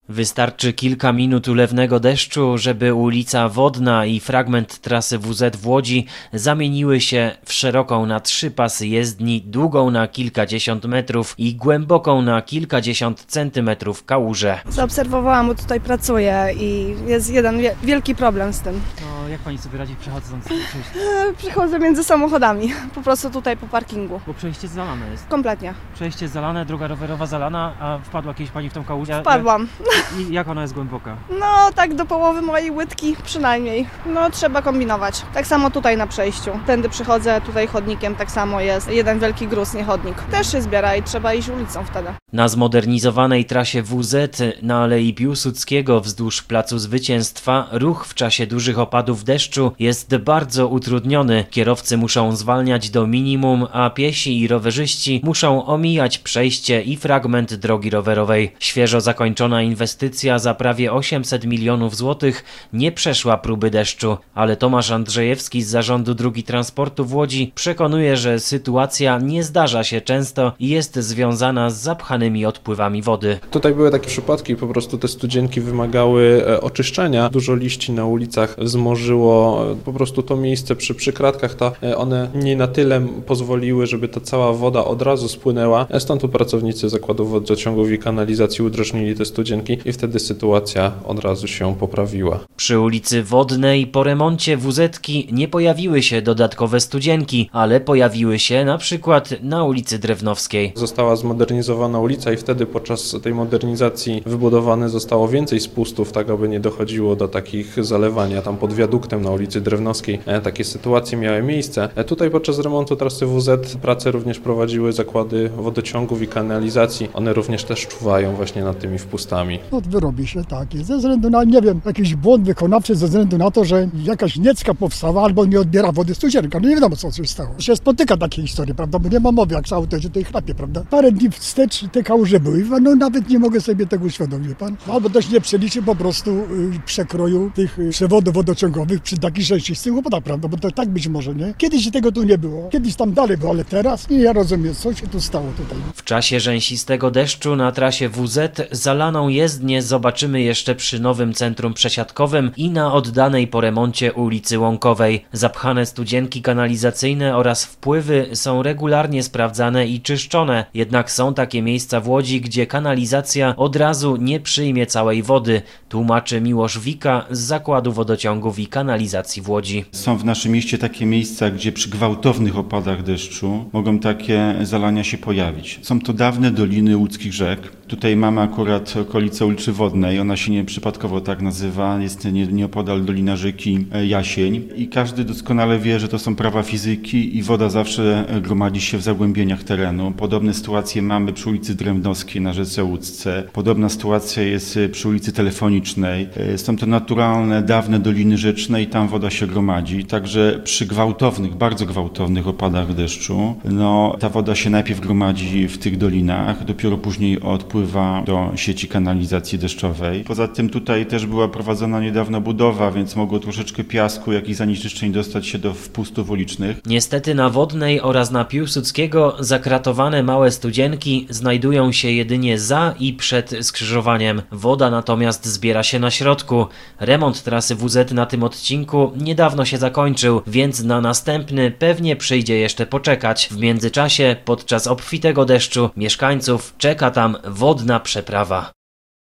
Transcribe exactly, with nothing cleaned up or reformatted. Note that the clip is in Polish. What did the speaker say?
Wystarczy kilka minut ulewnego deszczu, żeby ulica Wodna i fragment trasy W Z w Łodzi zamieniły się w szeroką na trzy pasy jezdni, długą na kilkadziesiąt metrów i głęboką na kilkadziesiąt centymetrów kałużę. Zaobserwowałam, bo tutaj pracuję i jest jeden wielki problem z tym. No, jak pani sobie radzi przechodząc przejście? Przechodzę między samochodami, po prostu tutaj po parkingu. Bo przejście zalane jest. Kompletnie. Przejście zalane, droga rowerowa zalana, a wpadła kiedyś pani w tą kałużę? Wpadłam. I jak ona jest głęboka? No tak do połowy mojej łydki przynajmniej. No trzeba kombinować. Tak samo tutaj na przejściu. Tędy przychodzę, tutaj chodnikiem tak samo jest. Jeden wielki gruz, nie chodnik. Też się zbiera i trzeba iść ulicą wtedy. Na zmodernizowanej trasie W Z na Alei Piłsudskiego wzdłuż Placu Zwycięstwa ruch w czasie dużych opadów deszczu jest bardzo utrudniony. Kierowcy muszą zwalniać do minimum, a piesi i rowerzyści muszą omijać przejście i fragment drogi rowerowej. Świeżo zakończona inwestycja za prawie osiemset milionów złotych nie przeszła próby deszczu, ale Tomasz Andrzejewski z Zarządu Dróg Transportu w Łodzi przekonuje, że sytuacja nie zdarza się często i jest związana z zapchanymi odpływami wody. Tutaj były takie przypadki, po prostu te studzienki wymagały oczyszczenia. Dużo liści na ulicach wzmożyło po prostu to miejsce przy przykratkach. Ta, one nie na tyle pozwoliły, żeby ta cała woda od razu spłynęła. Stąd tu pracownicy zakładów wodociągów i kanalizacji udrożnili te studzienki i wtedy sytuacja od razu się poprawiła. Przy ulicy Wodnej po remoncie W Z-ki nie pojawiły się dodatkowe studzienki, ale pojawiły się na przykład na ulicy Drewnowskiej. Została zmodernizowana ulica i wtedy podczas tej modernizacji wybudowane zostało więcej spustów, tak aby nie dochodziło do takich zalewania. Tam pod wiaduktem na ulicy Drewnowskiej takie sytuacje miały miejsce. Tutaj podczas remontu trasy W Z prace również prowadziły zakłady wodociągów i kanalizacji. One również też czuwają właśnie nad tymi wpustami. No, wyrobi się takie, ze względu na, nie wiem, jakiś błąd wykonawczy, ze względu na to, że jakaś niecka powstała albo nie odbiera wody studzienka. No nie wiadomo, co się stało. Się spotyka takie historie, prawda, bo nie ma mowy, jak z autem, że to ich chrapie, prawda. Parę dni wstecz te kałuże były, no nawet nie mogę sobie tego uświadomić, pan. Albo też nie przeliczy po prostu y, przekroju tych y, przewodów wodociągowych przy takich rzeczywistych opadach, prawda, bo to tak być może, nie? Kiedyś tego tu nie było, kiedyś tam dalej było, ale teraz nie, ja rozumiem, co się tu stało tutaj. W czasie rzęsistego deszczu na trasie W Z zalaną jezdnię zobaczymy jeszcze przy nowym centrum przesiadkowym i na oddanej po remoncie ulicy Łąkowej. Zapchane studzienki kanalizacyjne oraz wpływy są regularnie sprawdzane i czyszczone, jednak są takie miejsca w Łodzi, gdzie kanalizacja od razu nie przyjmie całej wody, tłumaczy Miłosz Wika z Zakładu Wodociągów i Kanalizacji w Łodzi. Są w naszym mieście takie miejsca, gdzie przy gwałtownych opadach deszczu mogą takie zalania się pojawić. Są to dawne doliny łódzkich rzek. Tutaj mamy akurat okolicę ulicy Wodnej, ona się nieprzypadkowo tak nazywa, jest nie, nieopodal dolina rzeki Jasień i każdy doskonale wie, że to są prawa fizyki i woda zawsze gromadzi się w zagłębieniach terenu. Podobne sytuacje mamy przy ulicy Drewnowskiej na rzece Łódzce, podobna sytuacja jest przy ulicy Telefonicznej. Są to naturalne, dawne doliny rzeczne i tam woda się gromadzi, także przy gwałtownych, bardzo gwałtownych opadach deszczu, no ta woda się najpierw gromadzi w tych dolinach, dopiero później odpływa do sieci kanalizacji deszczowej. Poza tym tutaj też była prowadzona niedawno budowa, więc mogło troszeczkę piasku, jakichś zanieczyszczeń dostać się do wpustów ulicznych. Niestety na Wodnej oraz na Piłsudskiego zakratowane małe studzienki znajdują się jedynie za i przed skrzyżowaniem. Woda natomiast zbiera się na środku. Remont trasy W Z na tym odcinku niedawno się zakończył, więc na następny pewnie przyjdzie jeszcze poczekać. W międzyczasie podczas obfitego deszczu mieszkańców czeka tam wodna przeprawa.